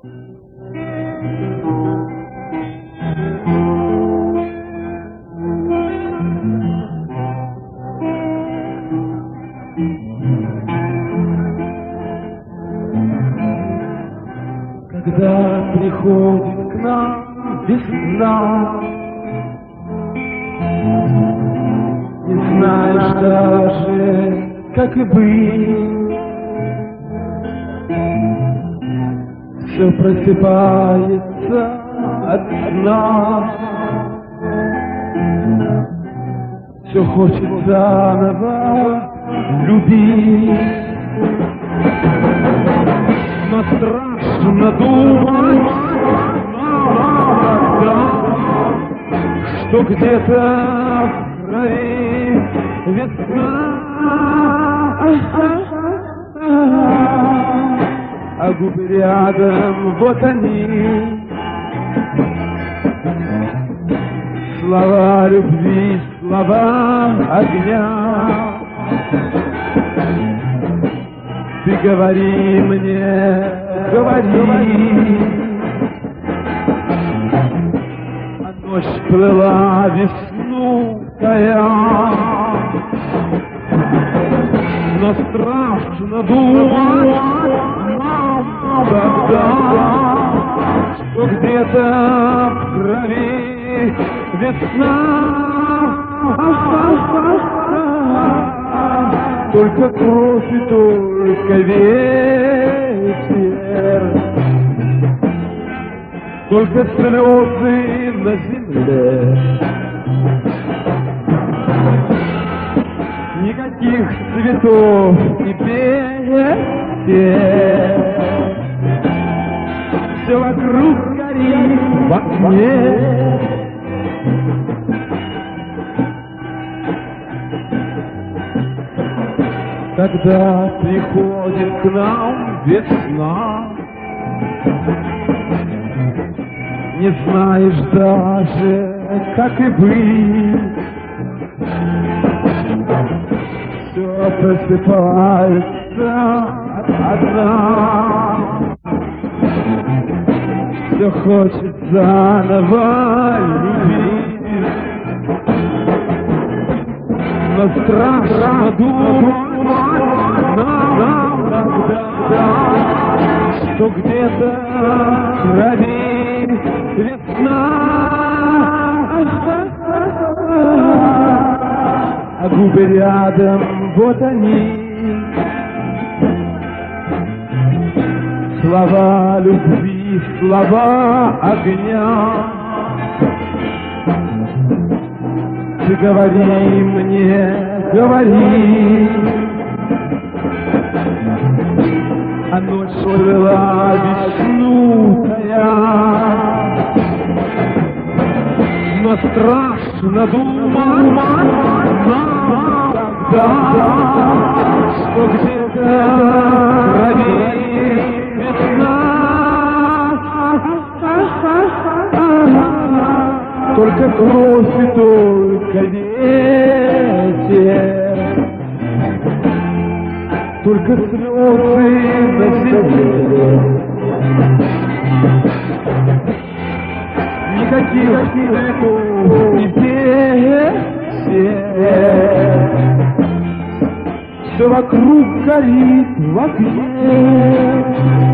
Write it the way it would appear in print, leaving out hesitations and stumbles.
Когда приходит к нам весна, не знаешь даже, как и быть. Все просыпается от сна, все хочет заново любить. Но страшно думать, что где-то в крови весна, а губы рядом, вот они, слова любви, слова огня. Ты говори мне, говори, а ночь плыла веснутая, но страшно думать, что где-то в крови весна. Только кровь и только ветер, только слезы на земле. Никаких цветов и песен, все вокруг горит в окне. Когда приходит к нам весна, не знаешь даже, как и быть. Все просыпается одна, все хочет заново любить. Но страшно думать, что где-то в крови весна, а губы рядом, вот они, слова любви, слова огня. Ты говори мне, говори, а ночь плыла веснутая, но страшно думать, что где-то в крови весна. Только кровь и только ветер, только слезы на земле. Никаких цветов и песен, все вокруг горит в огне.